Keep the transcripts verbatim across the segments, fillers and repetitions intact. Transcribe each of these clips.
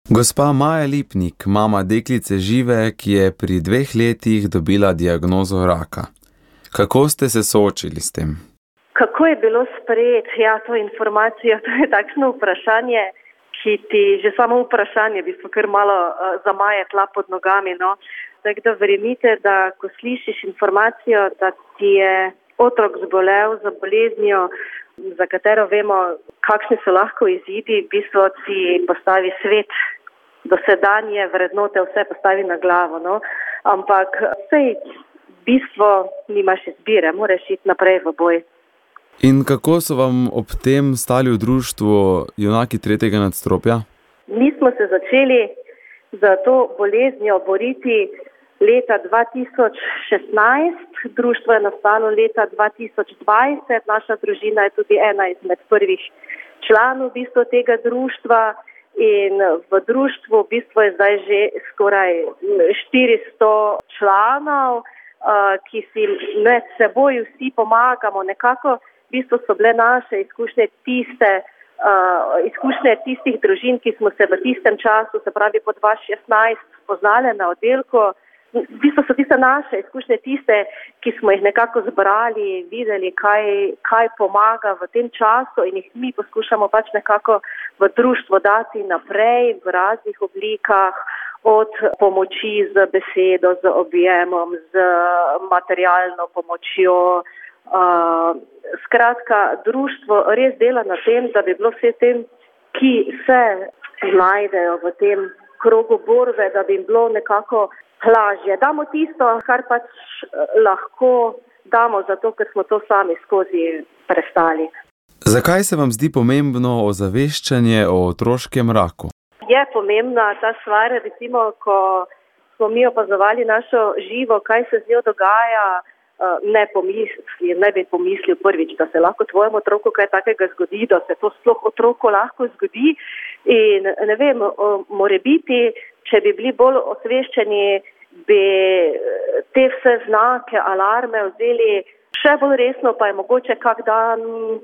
Gospa Maja Lipnik, mama deklice Žive, ki je pri dveh letih dobila diagnozo raka. Kako ste se soočili s tem? Kako je bilo sprejeti ja, to informacijo? To je takšno vprašanje, ki ti že samo vprašanje bi kar malo uh, zamaje tla pod nogami. No? Tako da verjemite, da ko slišiš informacijo, da ti je otrok zbolel za boleznijo, za katero vemo, kakšni so lahko izidi, v bistvu ti postavi svet, dosedanje vrednote vse postavi na glavo. No? Ampak sej v bistvu nimaš izbire, moraš iti naprej v boj. In kako so vam ob tem stali v društvu junaki tretjega nadstropja? Mi smo se začeli za to boleznijo boriti leta dva tisoč šestnajst, društvo je nastalo leta dva tisoč dvajset, naša družina je tudi ena izmed prvih članov v bistvu tega društva in v društvu v bistvu je zdaj že skoraj štiristo članov, ki si med seboj vsi pomagamo. Nekako v bistvu so bile naše izkušnje tiste, uh, izkušnje tistih družin, ki smo se v tistem času, se pravi po dva tisoč šestnajst, spoznali na oddelku. V bistvu so tiste naše izkušnje tiste, ki smo jih nekako zbrali, videli, kaj, kaj pomaga v tem času in jih mi poskušamo pač nekako v društvo dati naprej v raznih oblikah, od pomoči z besedo, z objemom, z materialno pomočjo. Uh, skratka, društvo res dela na tem, da bi bilo vse tem, ki se znajdejo v tem krogu borbe, da bi jim bilo nekako lažje. Damo tisto, kar pač lahko damo, zato ker smo to sami skozi prestali. Zakaj se vam zdi pomembno ozaveščanje o otroškem raku? Je pomembna ta stvar, recimo, ko smo mi opazovali našo Živo, kaj se z njo dogaja, ne pomisli, ne bi pomislil prvič, da se lahko tvojemu otroku kaj takega zgodi, da se to sploh otroku lahko zgodi. In ne vem, more biti, če bi bili bolj osveščeni, bi te vse znake, alarme vzeli še bolj resno, pa je mogoče kak dan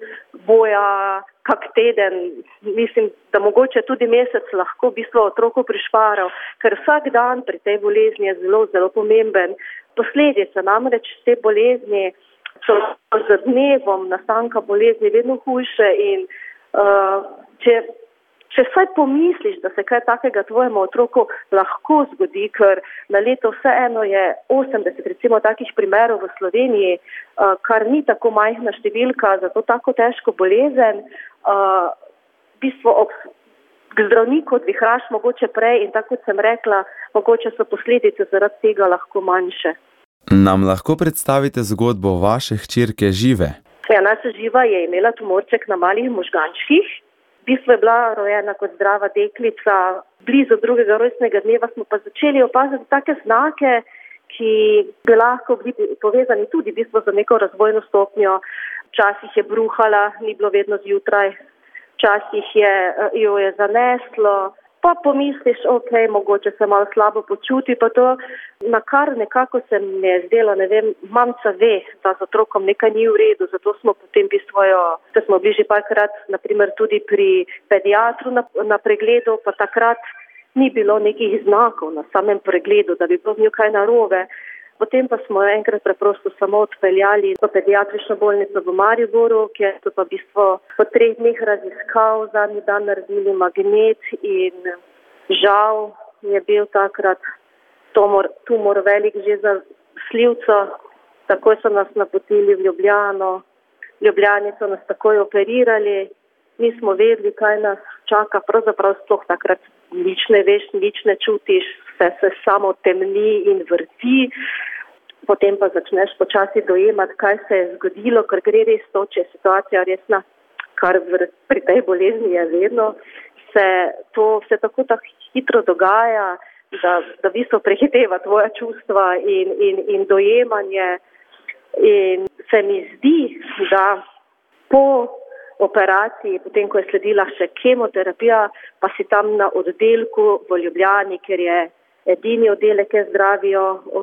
boja, kak teden, mislim, da mogoče tudi mesec lahko v bistvu otroku prišparal, ker vsak dan pri tej bolezni je zelo, zelo pomemben. Posledice namreč te bolezni so z dnevom nastanka bolezni vedno hujše in uh, če, če vsaj pomisliš, da se kaj takega tvojemu otroku lahko zgodi, ker na leto vseeno je osemdeset recimo takih primerov v Sloveniji, uh, kar ni tako majhna številka za to tako težko bolezen, uh, v bistvu ob k zdravniku odvihraš mogoče prej in tako kot sem rekla, mogoče so posledice zaradi tega lahko manjše. Nam lahko predstavite zgodbo vaše hčerke Žive? Ja, naša Živa je imela tumorček na malih možgančkih. V bistvu je bila rojena kot zdrava deklica. Blizu drugega rojstnega dneva smo pa začeli opaziti take znake, ki bi lahko bili povezani tudi v bistvu za neko razvojno stopnjo. Včasih je bruhala, ni bilo vedno zjutraj. Včasih je, jo je zaneslo, pa pomisliš, ok, mogoče se malo slabo počuti, pa to, na kar nekako se mi je zdelo, ne vem, mamica ve, da z otrokom nekaj ni v redu, zato smo potem v bistvu, da smo bili že parkrat, naprimer tudi pri pediatru na, na pregledu, pa takrat ni bilo nekih znakov na samem pregledu, da bi bilo z njo kaj narobe. Potem pa smo enkrat preprosto samo odpeljali v pediatrično bolnico v Mariboru, kjer so pa v bistvu po treh dneh raziskav zadnji dan naredili magnet in žal je bil takrat tumor, tumor velik že za slivco. Takoj so nas napotili v Ljubljano. V Ljubljani so nas takoj operirali. Nismo vedeli, kaj nas čaka. Pravzaprav sploh takrat nič ne veš, nič ne čutiš. Vse se samo temni in vrti, potem pa začneš počasi dojemati, kaj se je zgodilo, ker gre res to, če je situacija resna, kar pri tej bolezni je vedno, se to vse tako tako hitro dogaja, da, da v bistvu prehiteva tvoja čustva in, in, in dojemanje. In se mi zdi, da po operaciji, potem ko je sledila še kemoterapija, pa si tam na oddelku v Ljubljani, ker je edini oddelek, ki zdravijo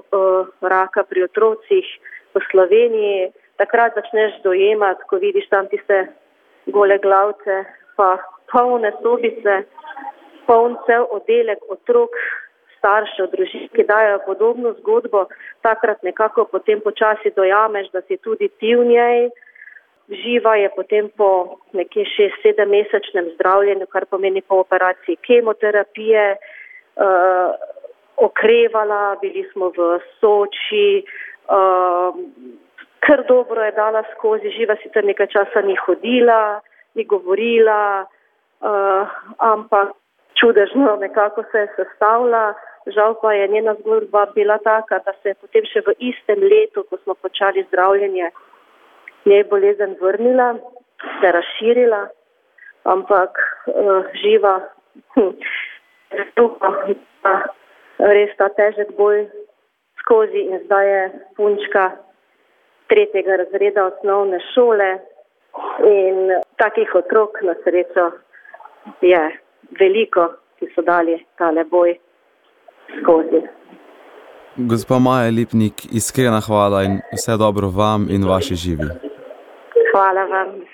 raka pri otrocih v Sloveniji. Takrat začneš dojemati, ko vidiš tam tiste gole glavce, pa polne sobice, poln cel oddelek otrok, staršev, družin, ki dajo podobno zgodbo, takrat nekako potem počasi dojameš, da si tudi ti v njej. Živa je potem po nekje šest sedem mesečnem zdravljenju, kar pomeni po operaciji kemoterapije, uh, okrevala, bili smo v Soči, uh, kar dobro je dala skozi. Živa sicer nekaj časa ni hodila, ni govorila, uh, ampak čudežno nekako se je sestavila. Žal pa je njena zgodba bila taka, da se je potem še v istem letu, ko smo počali zdravljenje, njej bolezen vrnila, se razširila, ampak uh, živa, hm, res ta težek boj skozi in zdaj je punčka tretjega razreda osnovne šole in takih otrok na srečo je veliko, ki so dali tale boj skozi. Gospa Maja Lipnik, iskrena hvala in vse dobro vam in vaši Živi. Hvala vam.